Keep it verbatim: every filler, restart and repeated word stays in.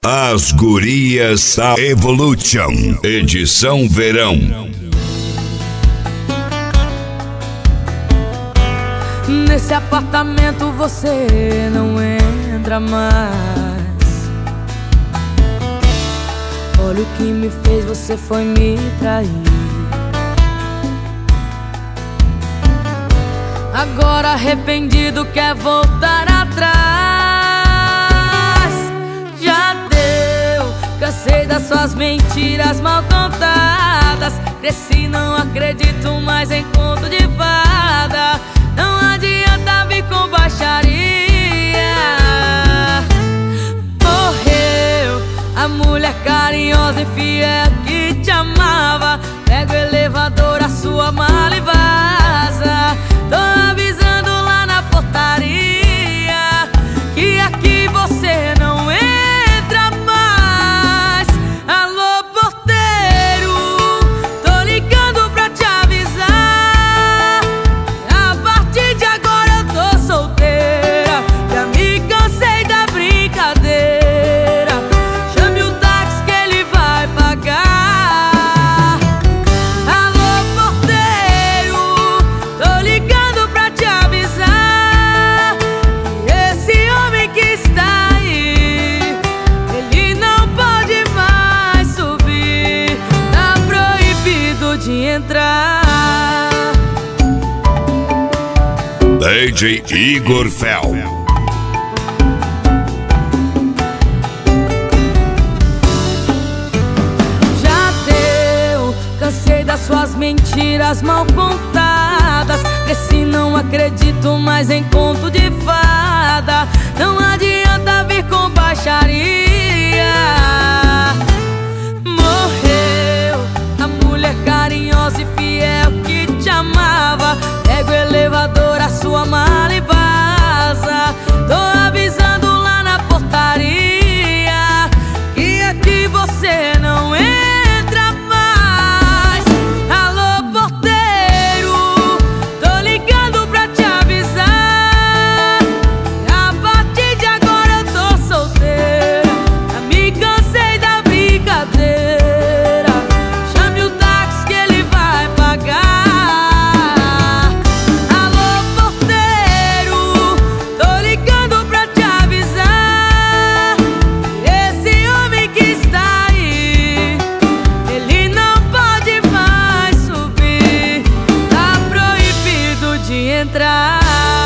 As Gurias da Evolution, edição verão. Nesse apartamento você não entra mais. Olha o que me fez, você foi me trair. Agora arrependido quer voltar atrás. Já deu, cansei das suas mentiras mal contadas. Cresci, não acredito mais em conto de fada. Não adianta vir com baixaria. Morreu a mulher carinhosa e fiel que te amava. Pega o elevador, a sua mala e vaza. Tô avisando lá na portaria que aqui você não entra mais. Alô, porteiro, tô ligando pra te avisar. A partir de agora eu tô solteira. Já me cansei da brincadeira. Chame o táxi que ele vai pagar. Alô, porteiro, tô ligando pra te avisar. Esse homem que está aí, ele não pode mais subir. Tá proibido de entrar. D J Igor Fel. Já deu, cansei das suas mentiras mal contadas. Cresci, não acredito mais em conto de fada. Não adianta vir com baixaria. Morreu a mulher carinhosa e fiel que te amava. Pega o elevador, a sua mala e vaza. Tô avisando lá na portaria que aqui você não entra mais. Alô, porteiro, tô ligando pra te avisar. A partir de agora eu tô solteira. Já me cansei da brincadeira. Chame o táxi que ele vai pagar. Alô, porteiro, tô ligando pra te avisar. Esse homem que está aí, ele não pode mais subir. Tá proibido de entrar.